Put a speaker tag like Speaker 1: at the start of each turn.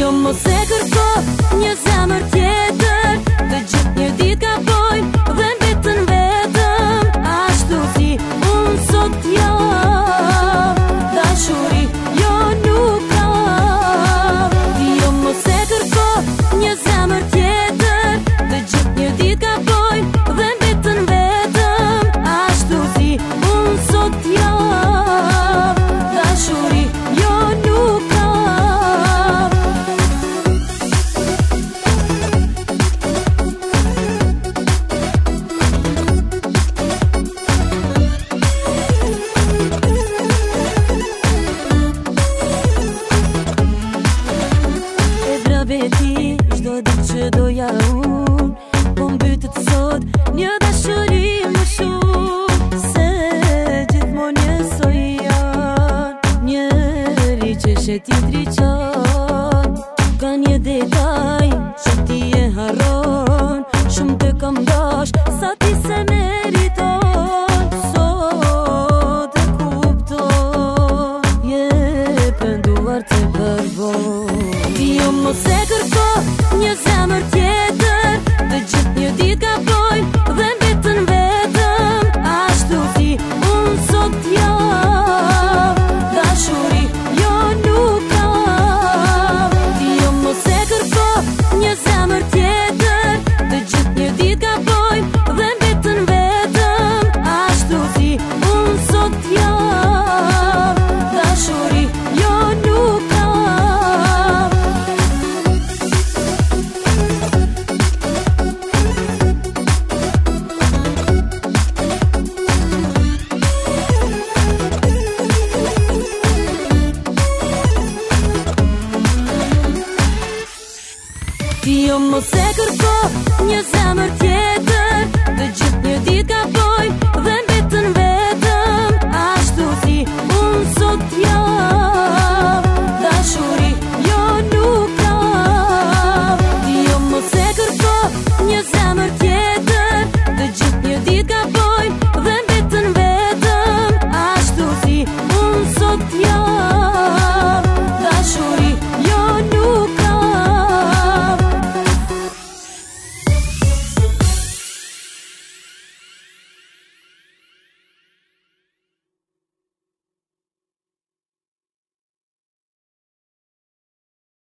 Speaker 1: Jo mos e kërko një zemër tjetër, të gjithë një dit ka bojnë dhe mbetën vetëm. Ashtu si unë sot jam, dashuri jo nuk kam. Jo mos e kërko një zemër tjetër, të gjithë një dit ka bojnë dhe mbetën vetëm. Ashtu si unë sot jam, dashuri jo nuk kam. Beti, çdo ditë që doja unë, po mbytet sot një dashuri më shumë. Se gjithmonë njësoj janë, njëri që shet tjetri qan. Ka një detaj që ti e harron, shumë të kam dash, sa ti se meriton. Sot e kupton, je penduar të përbon. Jo mos e kërko një zemër tjetër, të gjithë një dit ka bojnë dhe mbetën vetëm. Ashtu si unë sot jam, dashuri jo nuk kam. Jo mos e kërko një zemër tjetër, të gjithë një dit ka bojnë dhe mbetën vetëm. Ashtu si unë sot jam, dashuri jo nuk kam. Jo mos e kërko një zemër tjetër, të gjithë një dit ka